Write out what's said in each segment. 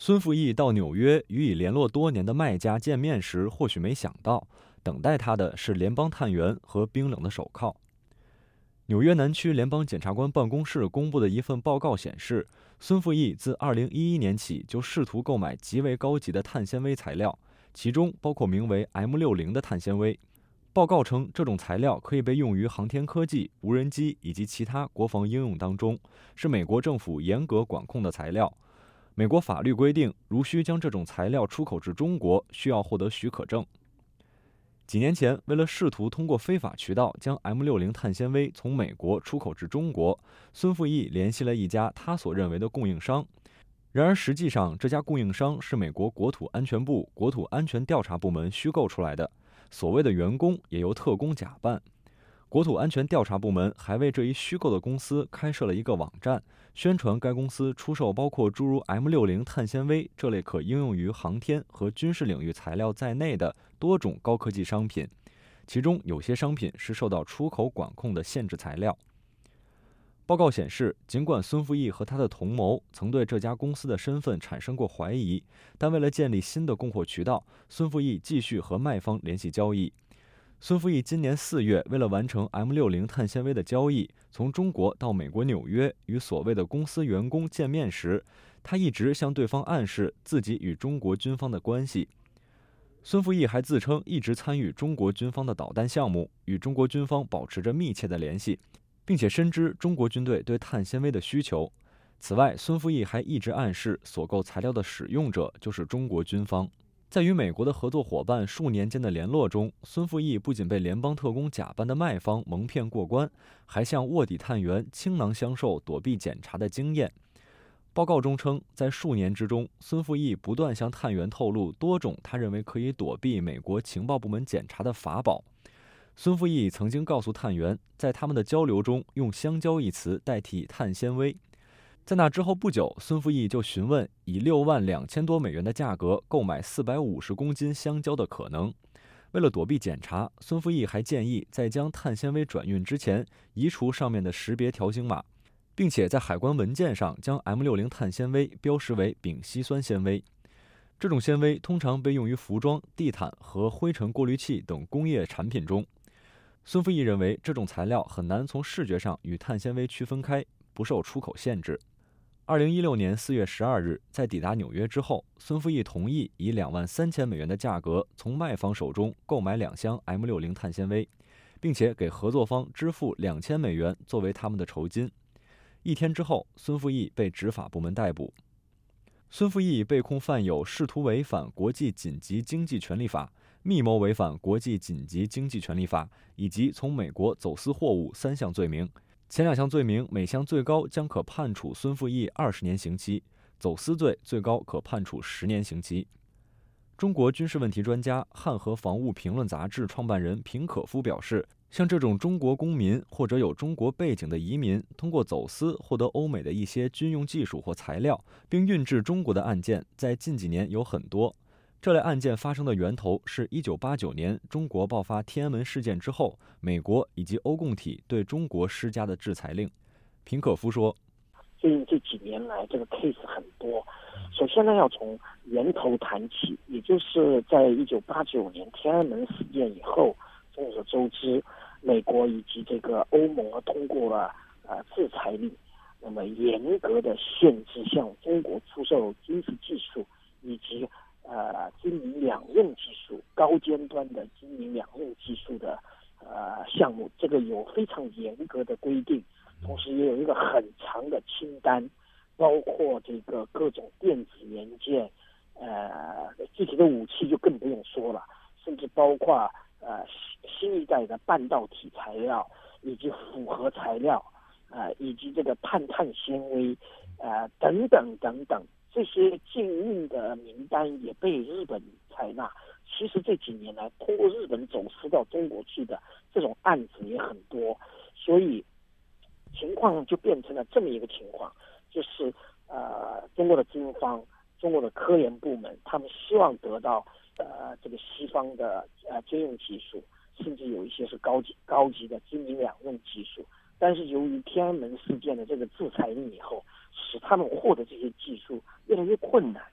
孙富义到纽约与已联络多年的卖家见面时，或许没想到，等待他的是联邦探员和冰冷的手铐。纽约南区联邦检察官办公室公布的一份报告显示，孙富义自2011年起就试图购买极为高级的碳纤维材料，其中包括名为 M60 的碳纤维。报告称，这种材料可以被用于航天科技、无人机以及其他国防应用当中，是美国政府严格管控的材料。美国法律规定，如需将这种材料出口至中国，需要获得许可证。几年前，为了试图通过非法渠道将 M60 碳纤维从美国出口至中国，孙富义联系了一家他所认为的供应商。然而，实际上这家供应商是美国国土安全部国土安全调查部门虚构出来的，所谓的员工也由特工假扮。国土安全调查部门还为这一虚构的公司开设了一个网站，宣传该公司出售包括诸如 M60 碳纤维这类可应用于航天和军事领域材料在内的多种高科技商品，其中有些商品是受到出口管控的限制材料。报告显示，尽管孙富义和他的同谋曾对这家公司的身份产生过怀疑，但为了建立新的供货渠道，孙富义继续和卖方联系交易。孙富义今年4月为了完成 M60 碳纤维的交易，从中国到美国纽约与所谓的公司员工见面时，他一直向对方暗示自己与中国军方的关系。孙富义还自称一直参与中国军方的导弹项目，与中国军方保持着密切的联系，并且深知中国军队对碳纤维的需求。此外，孙富义还一直暗示所购材料的使用者就是中国军方。在与美国的合作伙伴数年间的联络中，孙富义不仅被联邦特工假扮的卖方蒙骗过关，还向卧底探员倾囊相授躲避检查的经验。报告中称，在数年之中，孙富义不断向探员透露多种他认为可以躲避美国情报部门检查的法宝。孙富义曾经告诉探员，在他们的交流中用香蕉一词代替碳纤维。在那之后不久，孙富义就询问以62000多美元的价格购买450公斤香蕉的可能。为了躲避检查，孙富义还建议在将碳纤维转运之前移除上面的识别条形码，并且在海关文件上将 M60 碳纤维标识为丙烯酸纤维。这种纤维通常被用于服装、地毯和灰尘过滤器等工业产品中。孙富义认为这种材料很难从视觉上与碳纤维区分开，不受出口限制。2016年4月12日，在抵达纽约之后，孙富义同意以23000美元的价格从卖方手中购买2箱 M60 碳纤维，并且给合作方支付2000美元作为他们的酬金。1天之后，孙富义被执法部门逮捕。孙富义被控犯有试图违反国际紧急经济权利法、密谋违反国际紧急经济权利法以及从美国走私货物3项罪名。前2项罪名每项最高将可判处孙富义20年刑期，走私罪最高可判处10年刑期。中国军事问题专家、汉和防务评论杂志创办人平可夫表示，像这种中国公民或者有中国背景的移民通过走私获得欧美的一些军用技术或材料，并运至中国的案件，在近几年有很多。这类案件发生的源头是1989年中国爆发天安门事件之后，美国以及欧共体对中国施加的制裁令。平可夫说， 最近这几年来，这个 case 很多。首先呢，要从源头谈起，也就是在1989年天安门事件以后，众所周知，美国以及这个欧盟通过了制裁令，那么严格的限制向中国出售军事技术以及军民两用技术、高尖端的军民两用技术的项目，这个有非常严格的规定，同时也有一个很长的清单，包括这个各种电子元件，具体的武器就更不用说了，甚至包括新一代的半导体材料以及复合材料，以及这个碳纤维，等等等等。这些禁运的名单也被日本采纳。其实这几年来，通过日本走私到中国去的这种案子也很多，所以情况就变成了这么一个情况，就是中国的军方、中国的科研部门，他们希望得到这个西方的军用技术，甚至有一些是高级的军民两用技术。但是由于天安门事件的这个制裁令以后，使他们获得这些技术越来越困难，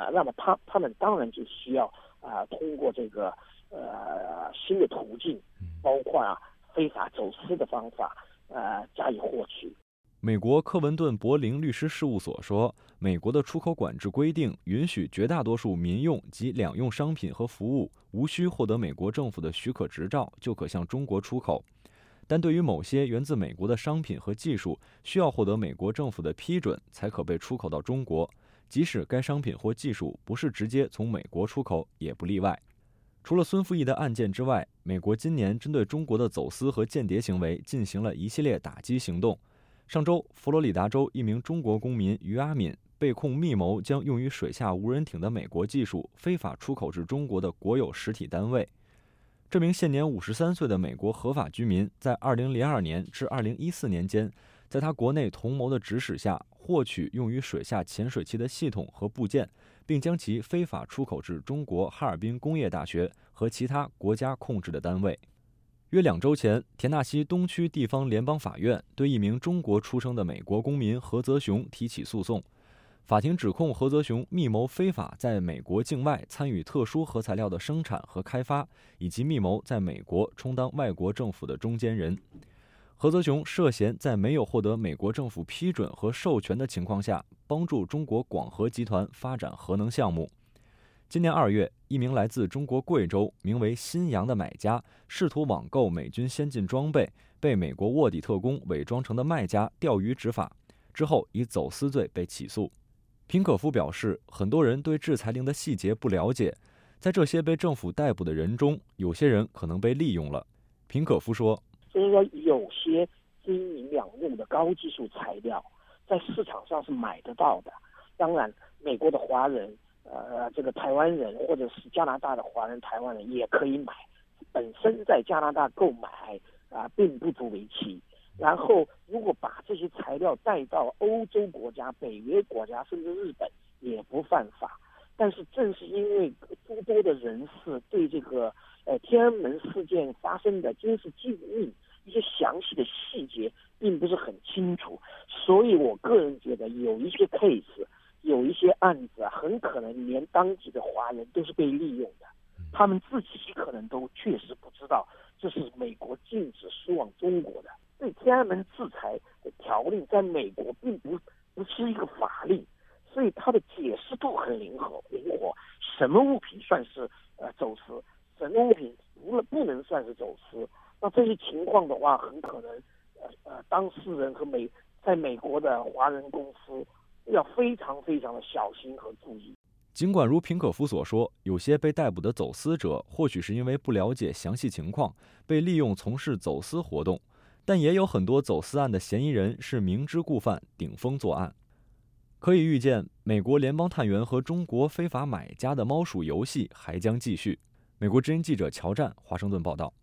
那么他们当然就需要通过这个新的途径，包括非法走私的方法加以获取。 美国科文顿柏林律师事务所说，美国的出口管制规定允许绝大多数民用及两用商品和服务无需获得美国政府的许可执照就可向中国出口，但对于某些源自美国的商品和技术，需要获得美国政府的批准才可被出口到中国，即使该商品或技术不是直接从美国出口，也不例外。除了孙富义的案件之外，美国今年针对中国的走私和间谍行为进行了一系列打击行动。上周，佛罗里达州一名中国公民于阿敏被控密谋将用于水下无人艇的美国技术非法出口至中国的国有实体单位。这名现年53岁的美国合法居民，在2002年至2014年间，在他国内同谋的指使下，获取用于水下潜水器的系统和部件，并将其非法出口至中国哈尔滨工业大学和其他国家控制的单位。约2周前，田纳西东区地方联邦法院对一名中国出生的美国公民何泽雄提起诉讼。法庭指控何泽雄密谋非法在美国境外参与特殊核材料的生产和开发，以及密谋在美国充当外国政府的中间人。何泽雄涉嫌在没有获得美国政府批准和授权的情况下，帮助中国广核集团发展核能项目。今年2月，一名来自中国贵州名为新阳的买家试图网购美军先进装备，被美国卧底特工伪装成的卖家钓鱼执法，之后以走私罪被起诉。平可夫表示，很多人对制裁令的细节不了解，在这些被政府逮捕的人中，有些人可能被利用了。平可夫说， 就是说有些金银两用的高技术材料在市场上是买得到的，当然美国的华人这个台湾人或者是加拿大的华人、台湾人也可以买，本身在加拿大购买并不足为奇。然后，如果把这些材料带到欧洲国家、北约国家，甚至日本，也不犯法。但是，正是因为诸多的人士对这个天安门事件发生的军事机密一些详细的细节并不是很清楚，所以我个人觉得有一些 case。有一些案子很可能连当地的华人都是被利用的，他们自己可能都确实不知道这是美国禁止输往中国的。对天安门制裁的条令在美国并不是一个法令，所以它的解释度很灵活，什么物品算是走私，什么物品不能算是走私。那这些情况的话，很可能当事人和在美国的华人公司要非常非常的小心和注意。 尽管如平可夫所说，有些被逮捕的走私者或许是因为不了解详细情况，被利用从事走私活动，但也有很多走私案的嫌疑人是明知故犯，顶风作案。可以预见，美国联邦探员和中国非法买家的猫鼠游戏还将继续。美国之音记者乔战华盛顿报道。